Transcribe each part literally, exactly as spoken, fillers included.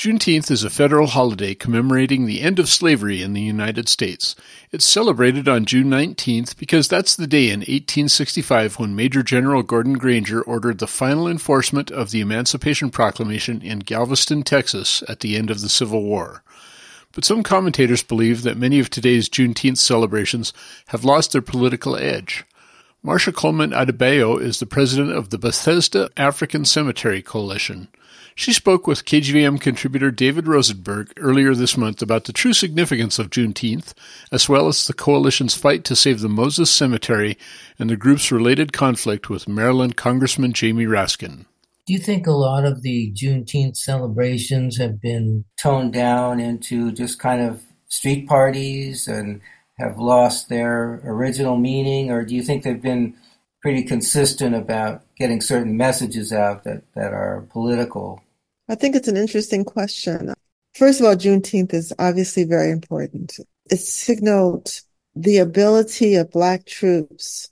Juneteenth is a federal holiday commemorating the end of slavery in the United States. It's celebrated on June nineteenth because that's the day in eighteen sixty-five when Major General Gordon Granger ordered the final enforcement of the Emancipation Proclamation in Galveston, Texas, at the end of the Civil War. But some commentators believe that many of today's Juneteenth celebrations have lost their political edge. Marcia Coleman Adebayo is the president of the Bethesda African Cemetery Coalition. She spoke with K G V M contributor David Rosenberg earlier this month about the true significance of Juneteenth, as well as the coalition's fight to save the Moses Cemetery and the group's related conflict with Maryland Congressman Jamie Raskin. Do you think a lot of the Juneteenth celebrations have been toned down into just kind of street parties and have lost their original meaning, or do you think they've been pretty consistent about getting certain messages out that, that are political? I think it's an interesting question. First of all, Juneteenth is obviously very important. It signaled the ability of Black troops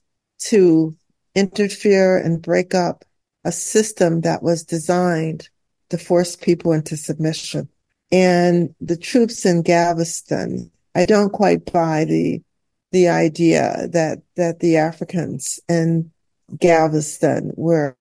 to interfere and break up a system that was designed to force people into submission. And the troops in Galveston, I don't quite buy the the idea that that the Africans in Galveston were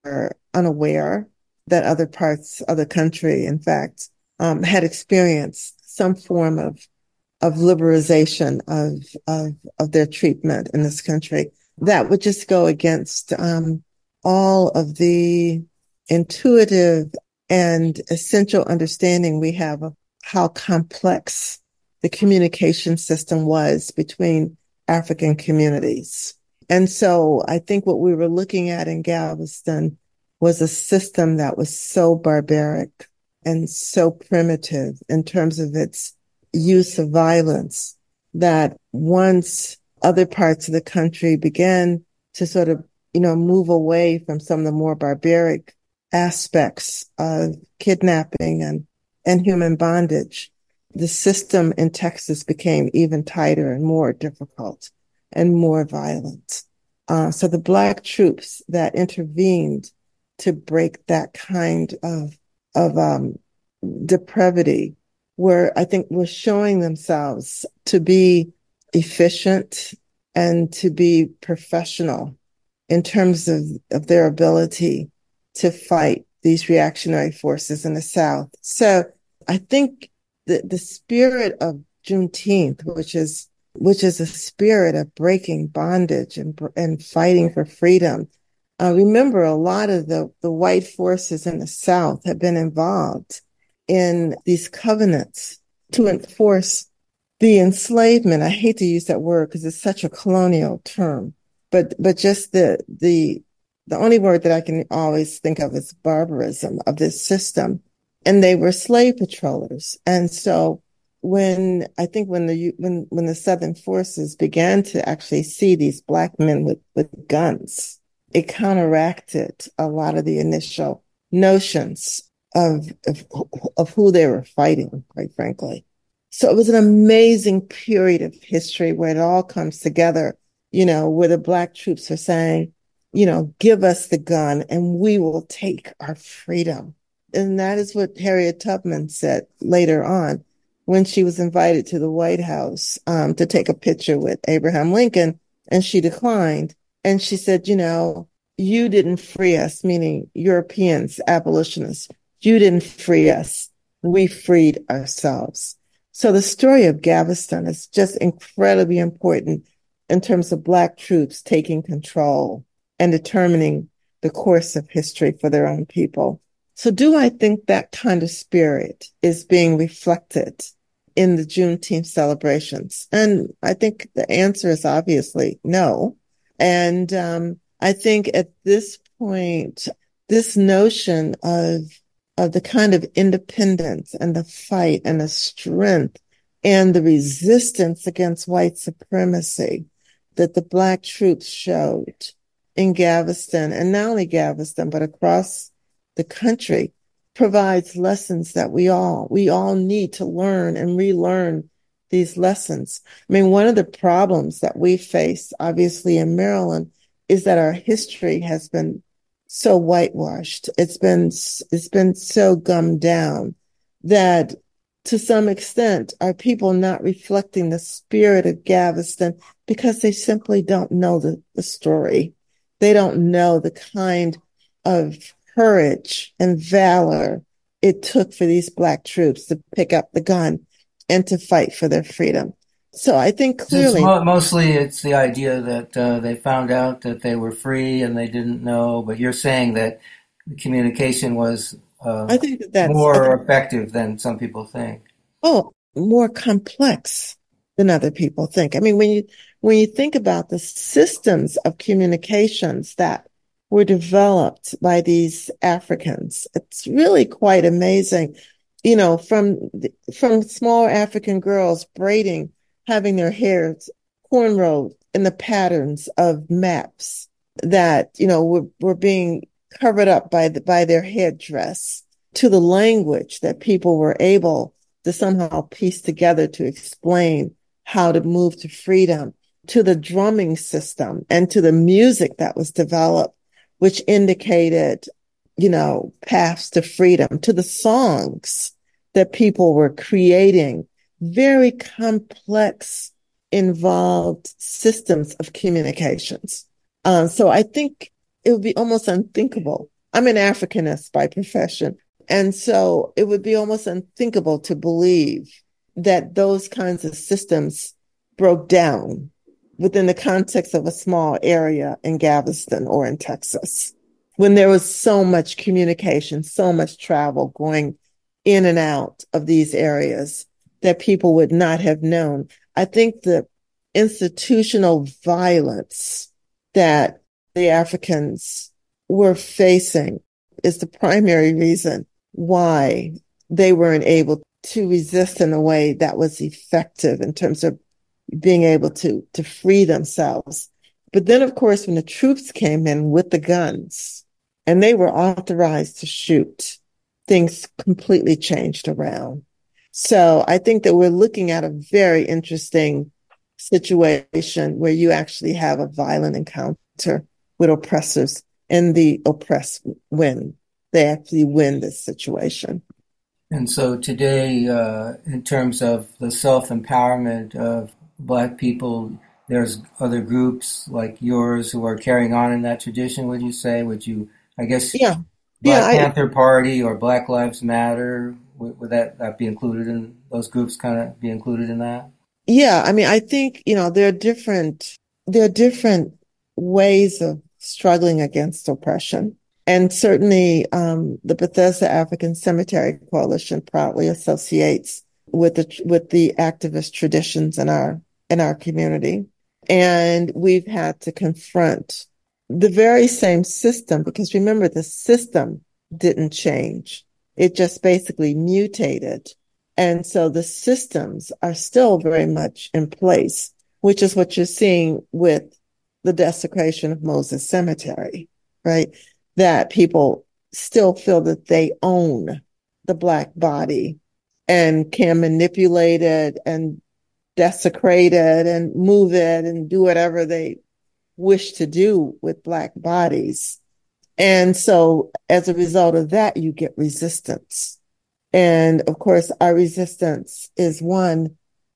unaware that other parts of the country, in fact, um, had experienced some form of of liberalization of of of their treatment in this country. That would just go against um, all of the intuitive and essential understanding we have of how complex the communication system was between African communities. And so I think what we were looking at in Galveston was a system that was so barbaric and so primitive in terms of its use of violence that once other parts of the country began to sort of, you know, move away from some of the more barbaric aspects of kidnapping and, and human bondage, the system in Texas became even tighter and more difficult and more violent. Uh, so the Black troops that intervened to break that kind of of um, depravity were, I think, were showing themselves to be efficient and to be professional in terms of, of their ability to fight these reactionary forces in the South. So I think the, the spirit of Juneteenth, which is which is a spirit of breaking bondage and and fighting for freedom. Uh, remember, a lot of the, the white forces in the South have been involved in these covenants to enforce the enslavement. I hate to use that word because it's such a colonial term, but but just the the the only word that I can always think of is barbarism of this system. And they were slave patrollers. And so when I think when the when when the Southern forces began to actually see these Black men with, with guns, it counteracted a lot of the initial notions of, of of who they were fighting, quite frankly. So it was an amazing period of history where it all comes together, you know, where the Black troops are saying, you know, give us the gun and we will take our freedom. And that is what Harriet Tubman said later on when she was invited to the White House um, to take a picture with Abraham Lincoln, and she declined. And she said, you know, you didn't free us, meaning Europeans, abolitionists. You didn't free us. We freed ourselves. So the story of Galveston is just incredibly important in terms of Black troops taking control and determining the course of history for their own people. So do I think that kind of spirit is being reflected in the Juneteenth celebrations? And I think the answer is obviously no. And um, I think at this point, this notion of of the kind of independence and the fight and the strength and the resistance against white supremacy that the Black troops showed in Galveston, and not only Galveston, but across the country, provides lessons that we all, we all need to learn and relearn these lessons. I mean, one of the problems that we face, obviously, in Maryland is that our history has been so whitewashed. It's been, it's been so gummed down that to some extent are people not reflecting the spirit of Galveston because they simply don't know the, the story. They don't know the kind of courage and valor it took for these Black troops to pick up the gun and to fight for their freedom. So I think clearly... It's mo- mostly it's the idea that uh, they found out that they were free and they didn't know, but you're saying that the communication was uh, I think that that's more think, effective than some people think. Oh, more complex than other people think. I mean, when you when you think about the systems of communications that were developed by these Africans, it's really quite amazing. You know, from from small African girls braiding, having their hair cornrowed in the patterns of maps that, you know, were, were being covered up by the, by their headdress, to the language that people were able to somehow piece together to explain how to move to freedom, to the drumming system and to the music that was developed, which indicated, you know, paths to freedom, to the songs that people were creating, very complex, involved systems of communications. Uh, so I think it would be almost unthinkable. I'm an Africanist by profession. And so it would be almost unthinkable to believe that those kinds of systems broke down within the context of a small area in Galveston or in Texas, when there was so much communication, so much travel going in and out of these areas that people would not have known. I think the institutional violence that the Africans were facing is the primary reason why they weren't able to resist in a way that was effective in terms of being able to, to free themselves. But then, of course, when the troops came in with the guns and they were authorized to shoot, things completely changed around. So I think that we're looking at a very interesting situation where you actually have a violent encounter with oppressors and the oppressed win. They actually win this situation. And so today, uh, in terms of the self-empowerment of Black people, there's other groups like yours who are carrying on in that tradition, would you say? Would you, I guess, yeah. Black yeah, Panther I, Party or Black Lives Matter, would, would that, that be included in, those groups kind of be included in that? Yeah, I mean, I think, you know, there are different, there are different ways of struggling against oppression. And certainly um, the Bethesda African Cemetery Coalition proudly associates with the with the activist traditions in our in our community. And we've had to confront the very same system, because remember, the system didn't change. It just basically mutated. And so the systems are still very much in place, which is what you're seeing with the desecration of Moses Cemetery, right? That people still feel that they own the Black body and can manipulate it and desecrate it and move it and do whatever they wish to do with Black bodies. And so as a result of that, you get resistance. And of course, our resistance is one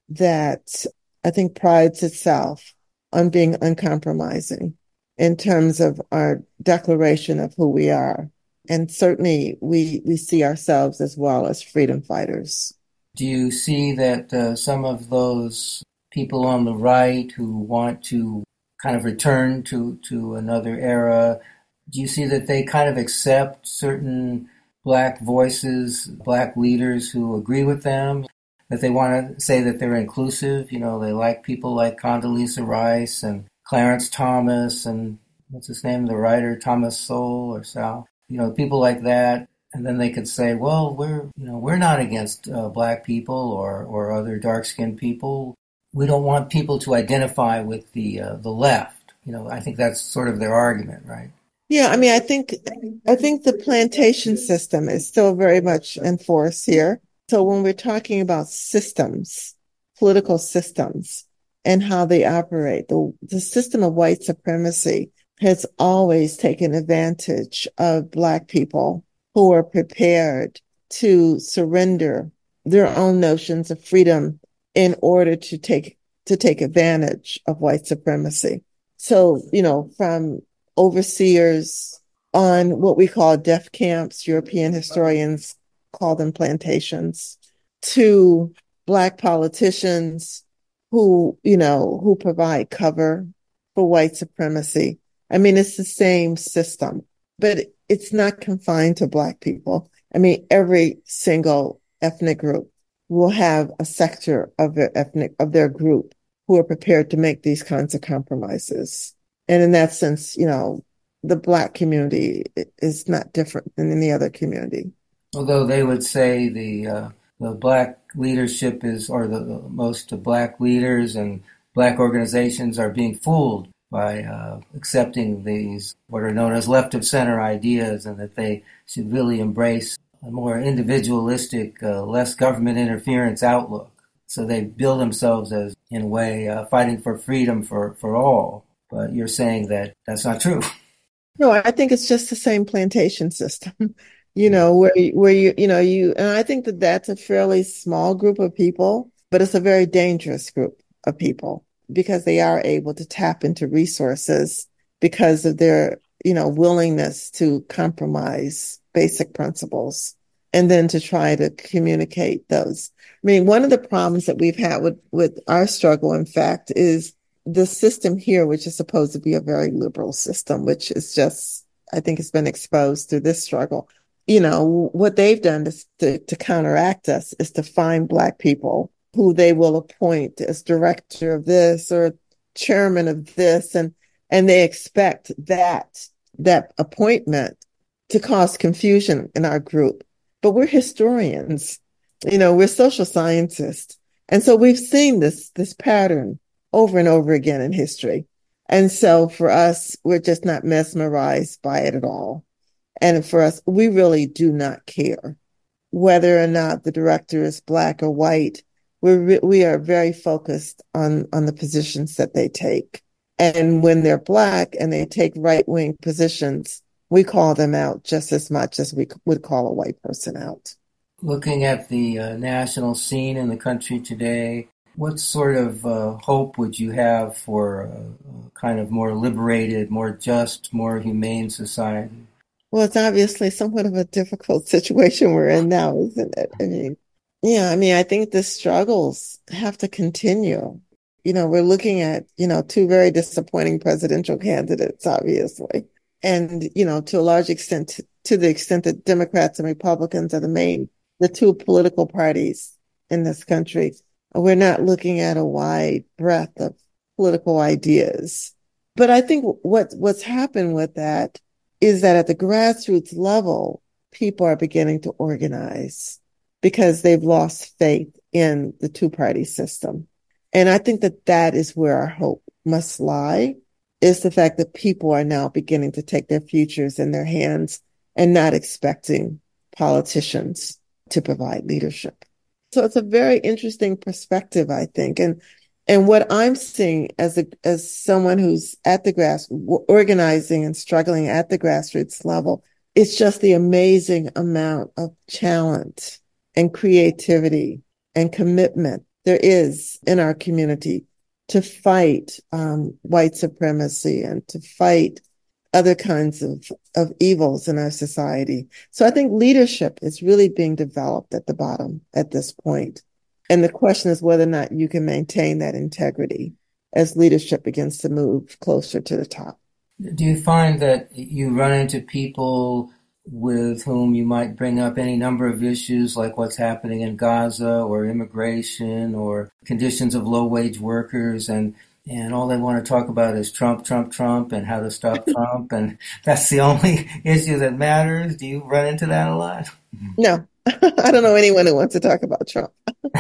that I think prides itself on being uncompromising in terms of our declaration of who we are. And certainly we, we see ourselves as well as freedom fighters. Do you see that uh, some of those people on the right who want to kind of return to, to another era, do you see that they kind of accept certain Black voices, Black leaders who agree with them, that they want to say that they're inclusive? You know, they like people like Condoleezza Rice and Clarence Thomas and what's his name, the writer, Thomas Sowell or Sal, you know, people like that. And then they could say, well, we're, you know, we're not against uh, Black people or, or other dark-skinned people. We don't want people to identify with the uh, the left. You know, I think that's sort of their argument, right? Yeah, I mean, I think I think the plantation system is still very much in force here. So when we're talking about systems, political systems, and how they operate, the, the system of white supremacy has always taken advantage of Black people who are prepared to surrender their own notions of freedom in order to take to take advantage of white supremacy. So, you know, from overseers on what we call death camps, European historians call them plantations, to Black politicians who, you know, who provide cover for white supremacy. I mean, it's the same system, but it's not confined to Black people. I mean, every single ethnic group will have a sector of their ethnic, of their group who are prepared to make these kinds of compromises. And in that sense, you know, the Black community is not different than any other community. Although they would say the uh, the Black leadership is, or the, the most of Black leaders and Black organizations are being fooled by uh, accepting these, what are known as left of center ideas, and that they should really embrace a more individualistic, uh, less government interference outlook. So they build themselves as, in a way, uh, fighting for freedom for, for all. But you're saying that that's not true. No, I think it's just the same plantation system, you know, where, where you, you know, you, and I think that that's a fairly small group of people, but it's a very dangerous group of people because they are able to tap into resources because of their, you know, willingness to compromise basic principles and then to try to communicate those. I mean, one of the problems that we've had with, with our struggle, in fact, is the system here, which is supposed to be a very liberal system, which is just, I think it's been exposed through this struggle. You know, what they've done to, to, to counteract us is to find Black people who they will appoint as director of this or chairman of this. And, and they expect that, that appointment to cause confusion in our group. But we're historians, you know, we're social scientists. And so we've seen this, this pattern over and over again in history. And so for us, we're just not mesmerized by it at all. And for us, we really do not care whether or not the director is Black or white. We're, re- we are very focused on, on the positions that they take. And when they're Black and they take right-wing positions, we call them out just as much as we would call a white person out. Looking at the uh, national scene in the country today, what sort of uh, hope would you have for a, a kind of more liberated, more just, more humane society? Well, it's obviously somewhat of a difficult situation we're in now, isn't it? I mean, yeah, I mean, I think the struggles have to continue. You know, we're looking at, you know, two very disappointing presidential candidates, obviously. And, you know, to a large extent, to the extent that Democrats and Republicans are the main, the two political parties in this country, we're not looking at a wide breadth of political ideas. But I think what what's happened with that is that at the grassroots level, people are beginning to organize because they've lost faith in the two-party system. And I think that that is where our hope must lie, is the fact that people are now beginning to take their futures in their hands and not expecting politicians to provide leadership. So it's a very interesting perspective, I think. And and what I'm seeing as a as someone who's at the grass organizing and struggling at the grassroots level, it's just the amazing amount of talent and creativity and commitment there is in our community to fight um, white supremacy and to fight other kinds of, of evils in our society. So I think leadership is really being developed at the bottom at this point. And the question is whether or not you can maintain that integrity as leadership begins to move closer to the top. Do you find that you run into people with whom you might bring up any number of issues like what's happening in Gaza or immigration or conditions of low-wage workers, and and all they want to talk about is Trump, Trump, Trump, and how to stop Trump, and that's the only issue that matters? Do you run into that a lot? No. I don't know anyone who wants to talk about Trump.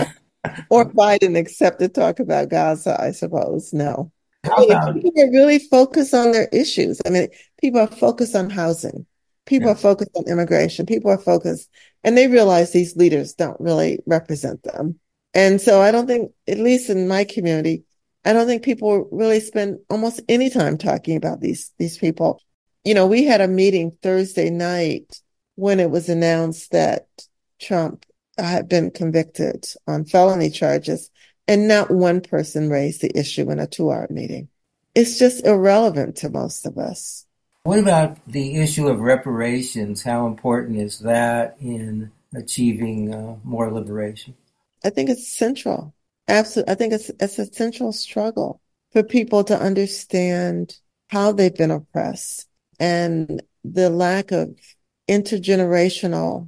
Or Biden except to talk about Gaza, I suppose. No. I mean, About, people are really focused on their issues. I mean, people are focused on housing. People yeah. are focused on immigration. People are focused, and they realize these leaders don't really represent them. And so I don't think, at least in my community, I don't think people really spend almost any time talking about these, these people. You know, we had a meeting Thursday night when it was announced that Trump had been convicted on felony charges, and not one person raised the issue in a two-hour meeting. It's just irrelevant to most of us. What about the issue of reparations? How important is that in achieving uh, more liberation? I think it's central. Absolutely. I think it's, it's a central struggle for people to understand how they've been oppressed and the lack of intergenerational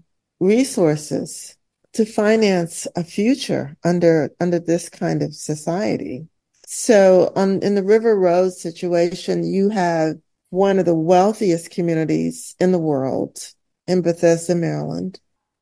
resources to finance a future under under this kind of society. So um, in the River Road situation, you have one of the wealthiest communities in the world in Bethesda, Maryland.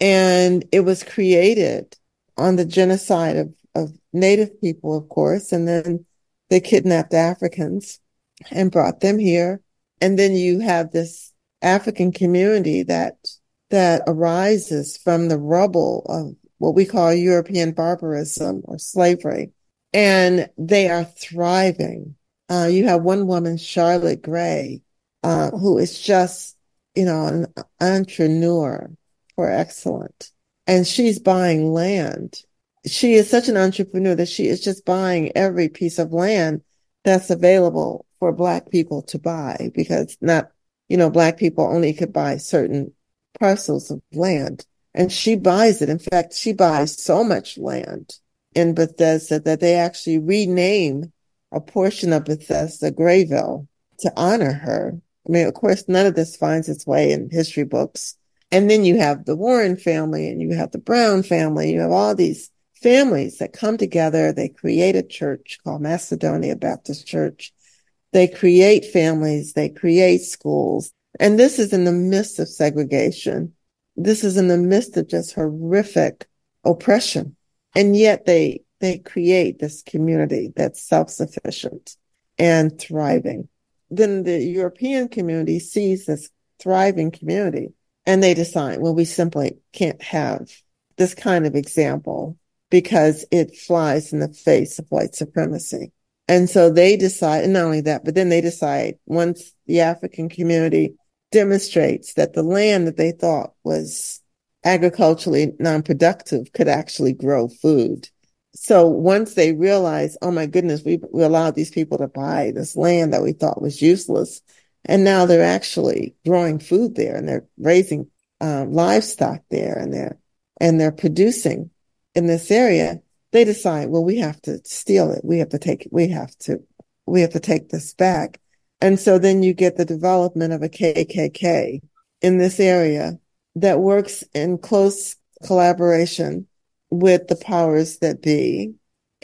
And it was created on the genocide of, of Native people, of course, and then they kidnapped Africans and brought them here. And then you have this African community that that arises from the rubble of what we call European barbarism or slavery. And they are thriving. Uh, you have one woman, Charlotte Gray, uh, who is just, you know, an entrepreneur for excellent. And she's buying land. She is such an entrepreneur that she is just buying every piece of land that's available for Black people to buy, because not, you know, Black people only could buy certain parcels of land. And she buys it. In fact, she buys so much land in Bethesda that they actually rename a portion of Bethesda Grayville to honor her. I mean, of course, none of this finds its way in history books. And then you have the Warren family and you have the Brown family. You have all these families that come together. They create a church called Macedonia Baptist Church. They create families. They create schools. And this is in the midst of segregation. This is in the midst of just horrific oppression. And yet they, they create this community that's self-sufficient and thriving. Then the European community sees this thriving community and they decide, well, we simply can't have this kind of example because it flies in the face of white supremacy. And so they decide, and not only that, but then they decide once the African community demonstrates that the land that they thought was agriculturally non-productive could actually grow food. So once they realize, oh my goodness, we, we allowed these people to buy this land that we thought was useless, and now they're actually growing food there, and they're raising um, livestock there, and they're and they're producing in this area. They decide, well, we have to steal it. We have to take it. We have to we have to take this back. And so then you get the development of a K K K in this area that works in close collaboration with the powers that be.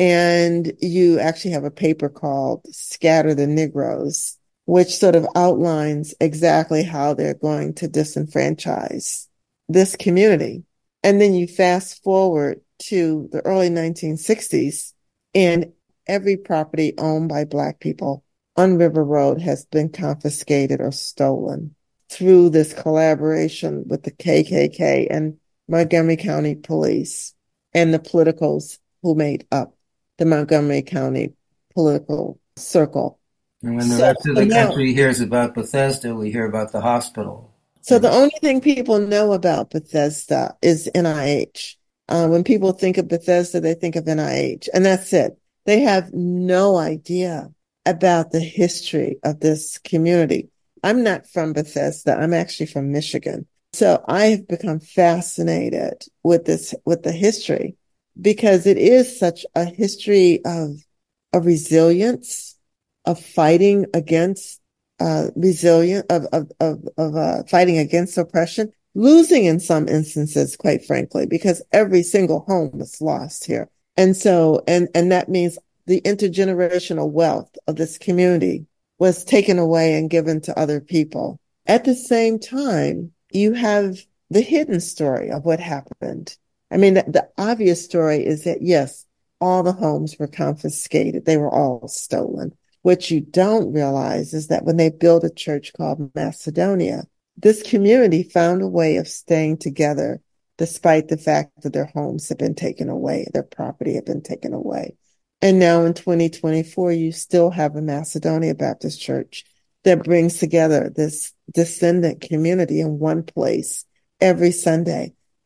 And you actually have a paper called Scatter the Negroes, which sort of outlines exactly how they're going to disenfranchise this community. And then you fast forward to the early nineteen sixties, and every property owned by Black people on River Road has been confiscated or stolen through this collaboration with the K K K and Montgomery County Police and the politicals who made up the Montgomery County political circle. And when the So, rest of the now, country hears about Bethesda, we hear about the hospital. so the only thing people know about Bethesda is N I H. Uh, when people think of Bethesda, they think of N I H, and that's it. They have no idea about the history of this community. I'm not from Bethesda. I'm actually from Michigan. So I have become fascinated with this, with the history, because it is such a history of, of resilience, of fighting against, uh, resilient, of, of, of, of, uh, fighting against oppression, losing in some instances, quite frankly, because every single home was lost here. And so, and, and that means the intergenerational wealth of this community was taken away and given to other people. At the same time, you have the hidden story of what happened. I mean, the, the obvious story is that, yes, all the homes were confiscated. They were all stolen. What you don't realize is that when they built a church called Macedonia, this community found a way of staying together despite the fact that their homes had been taken away, their property had been taken away. And now in twenty twenty-four, you still have a Macedonia Baptist Church that brings together this descendant community in one place every Sunday.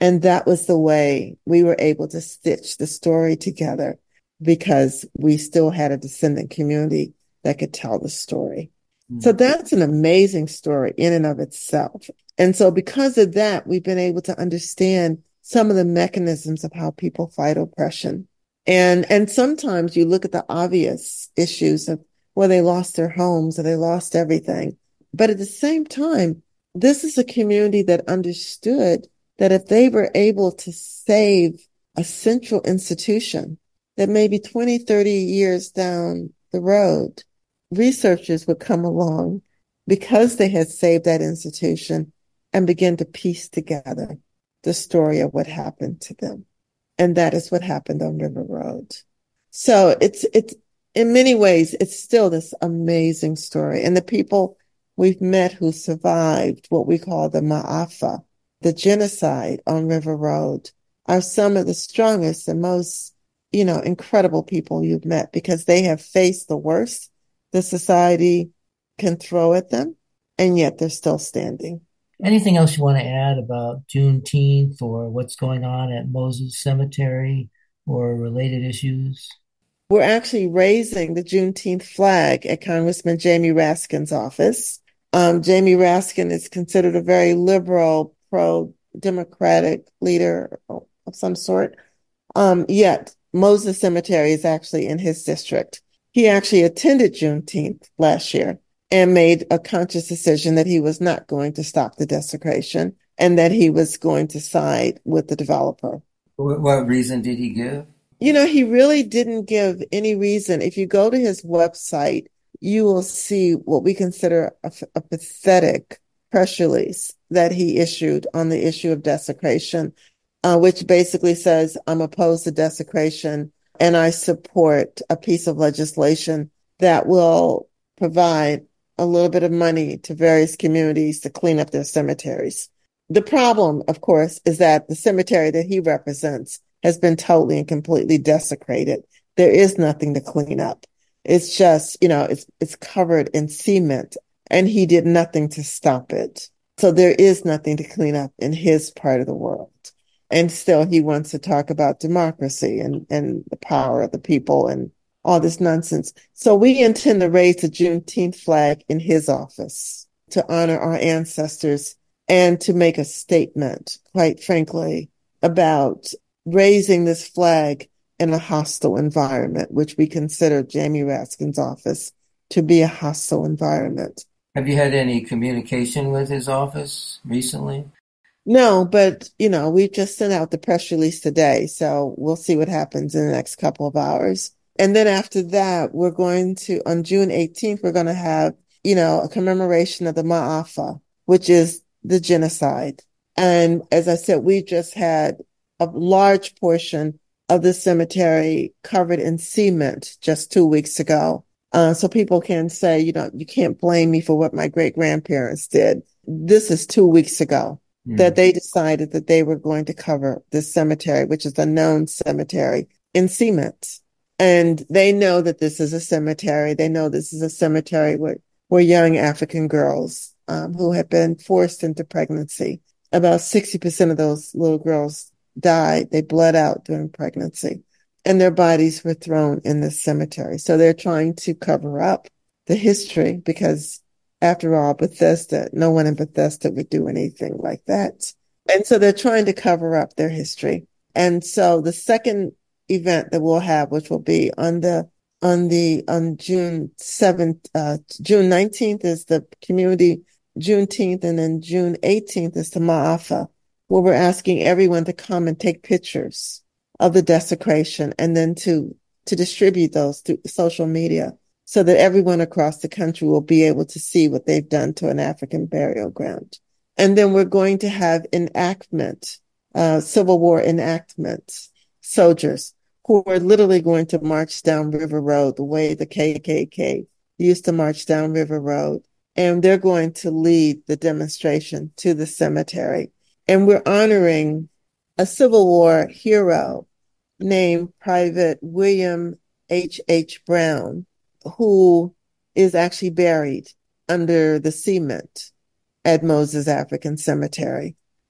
And that was the way we were able to stitch the story together because we still had a descendant community that could tell the story. Mm. So that's an amazing story in and of itself. And so because of that, we've been able to understand some of the mechanisms of how people fight oppression. And, and sometimes you look at the obvious issues of where they lost their homes or they lost everything. But at the same time, this is a community that understood that if they were able to save a central institution, that maybe twenty, thirty years down the road, researchers would come along because they had saved that institution and begin to piece together the story of what happened to them. And that is what happened on River Road. So it's, it's, in many ways, it's still this amazing story. And the people we've met who survived what we call the Ma'afa, the genocide on River Road, are some of the strongest and most, you know, incredible people you've met because they have faced the worst the society can throw at them, and yet they're still standing. Anything else you want to add about Juneteenth or what's going on at Moses Cemetery or related issues? We're actually raising the Juneteenth flag at Congressman Jamie Raskin's office. Um, Jamie Raskin is considered a very liberal, pro-democratic leader of some sort. Um, yet Moses Cemetery is actually in his district. He actually attended Juneteenth last year and made a conscious decision that he was not going to stop the desecration and that he was going to side with the developer. What reason did he give? You know, he really didn't give any reason. If you go to his website, you will see what we consider a, a pathetic press release that he issued on the issue of desecration, uh, which basically says, I'm opposed to desecration and I support a piece of legislation that will provide a little bit of money to various communities to clean up their cemeteries. The problem, of course, is that the cemetery that he represents has been totally and completely desecrated. There is nothing to clean up. It's just, you know, it's it's covered in cement, and he did nothing to stop it. So there is nothing to clean up in his part of the world. And still he wants to talk about democracy and, and the power of the people and all this nonsense. So we intend to raise the Juneteenth flag in his office to honor our ancestors and to make a statement, quite frankly, about raising this flag in a hostile environment, which we consider Jamie Raskin's office to be a hostile environment. Have you had any communication with his office recently? No, but, you know, we've just sent out the press release today, so we'll see what happens in the next couple of hours. And then after that, we're going to, on June eighteenth, we're going to have, you know, a commemoration of the Ma'afa, which is the genocide. And as I said, we just had a large portion of the cemetery covered in cement just two weeks ago. Uh, so people can say, you know, you can't blame me for what my great grandparents did. This is two weeks ago mm. that they decided that they were going to cover this cemetery, which is a known cemetery, in cement. And they know that this is a cemetery. They know this is a cemetery where, where young African girls um, who have been forced into pregnancy, about sixty percent of those little girls died. They bled out during pregnancy, and their bodies were thrown in this cemetery. So they're trying to cover up the history because, after all, Bethesda, no one in Bethesda would do anything like that. And so they're trying to cover up their history. And so the second event that we'll have, which will be on the on the on June seventh, uh, June nineteenth is the community Juneteenth, and then June eighteenth is the Ma'afa, where we're asking everyone to come and take pictures of the desecration and then to to distribute those through social media so that everyone across the country will be able to see what they've done to an African burial ground. And then we're going to have enactment, uh, Civil War enactment soldiers who are literally going to march down River Road the way the K K K used to march down River Road. And they're going to lead the demonstration to the cemetery. And we're honoring a Civil War hero named Private William H H. Brown, who is actually buried under the cement at Moses African Cemetery.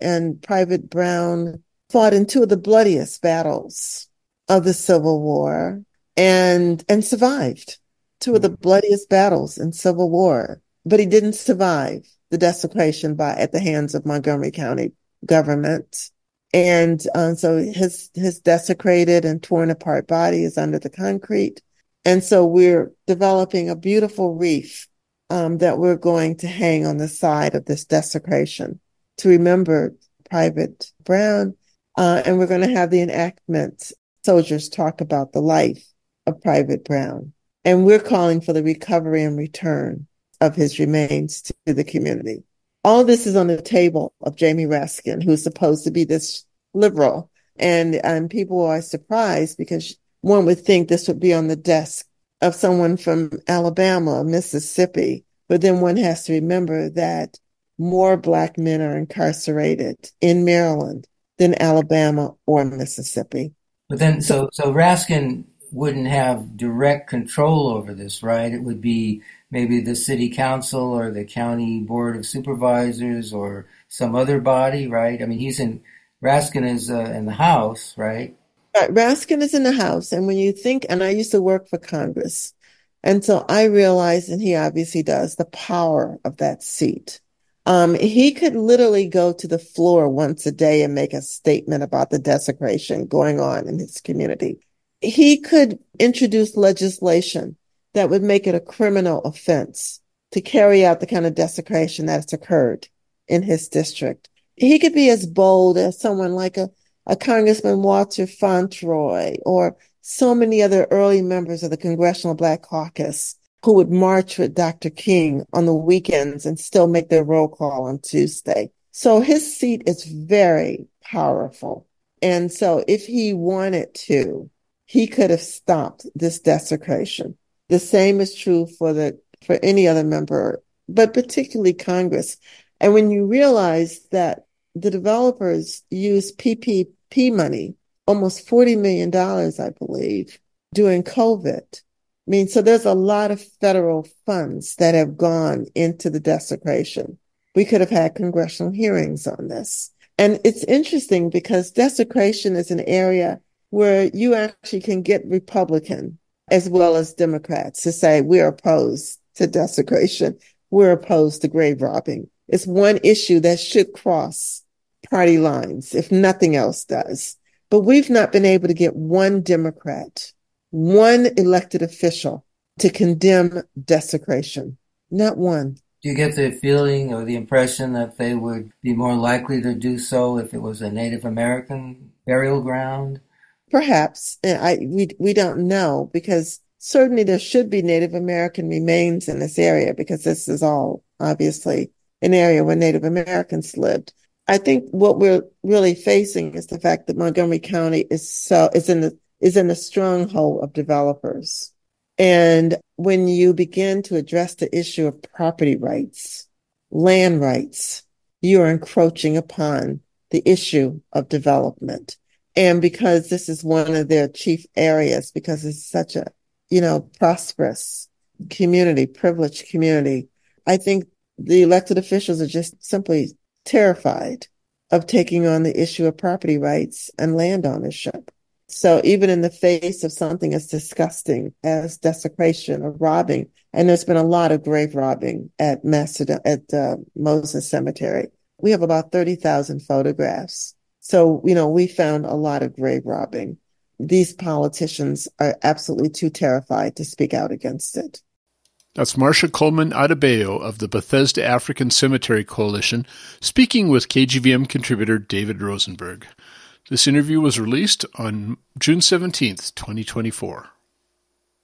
and Private Brown fought in two of the bloodiest battles of the Civil War and and survived two of the bloodiest battles in Civil War. But he didn't survive the desecration by at the hands of Montgomery County government. And um, so his his desecrated and torn apart body is under the concrete. And so we're developing a beautiful wreath um, that we're going to hang on the side of this desecration to remember Private Brown. Uh, and we're going to have the enactment. Soldiers talk about the life of Private Brown. And we're calling for the recovery and return of his remains to the community. All this is on the table of Jamie Raskin, who's supposed to be this liberal. And, and people are surprised because one would think this would be on the desk of someone from Alabama or Mississippi. But then one has to remember that more Black men are incarcerated in Maryland than Alabama or Mississippi. But then, so, so Raskin wouldn't have direct control over this, right? It would be maybe the city council or the county board of supervisors or some other body, right? I mean, he's in, Raskin is uh, in the House, right? Right. Raskin is in the House. And when you think, and I used to work for Congress, and so I realized, and he obviously does, the power of that seat. Um, he could literally go to the floor once a day and make a statement about the desecration going on in his community. He could introduce legislation that would make it a criminal offense to carry out the kind of desecration that's occurred in his district. He could be as bold as someone like a, a Congressman Walter Fauntroy or so many other early members of the Congressional Black Caucus who would march with Doctor King on the weekends and still make their roll call on Tuesday. So his seat is very powerful. And so if he wanted to, he could have stopped this desecration. The same is true for the for any other member, but particularly Congress. And when you realize that the developers use P P P money, almost forty million dollars, I believe, during COVID. I mean, so there's a lot of federal funds that have gone into the desecration. We could have had congressional hearings on this. And it's interesting because desecration is an area where you actually can get Republican as well as Democrats to say we're opposed to desecration. We're opposed to grave robbing. It's one issue that should cross party lines, if nothing else does. But we've not been able to get one Democrat, one elected official to condemn desecration. Not one. Do you get the feeling or the impression that they would be more likely to do so if it was a Native American burial ground? Perhaps. I, we, we don't know because certainly there should be Native American remains in this area because this is all obviously an area where Native Americans lived. I think what we're really facing is the fact that Montgomery County is so is in the is in the stronghold of developers. And when you begin to address the issue of property rights, land rights, you are encroaching upon the issue of development. And because this is one of their chief areas, because it's such a, you know, prosperous community, privileged community, I think the elected officials are just simply terrified of taking on the issue of property rights and land ownership. So even in the face of something as disgusting as desecration or robbing, and there's been a lot of grave robbing at Macedon, at uh, Moses Cemetery, we have about thirty thousand photographs. So, you know, we found a lot of grave robbing. These politicians are absolutely too terrified to speak out against it. That's Marcia Coleman Adebayo of the Bethesda African Cemetery Coalition, speaking with K G V M contributor David Rosenberg. This interview was released on June seventeenth, twenty twenty-four.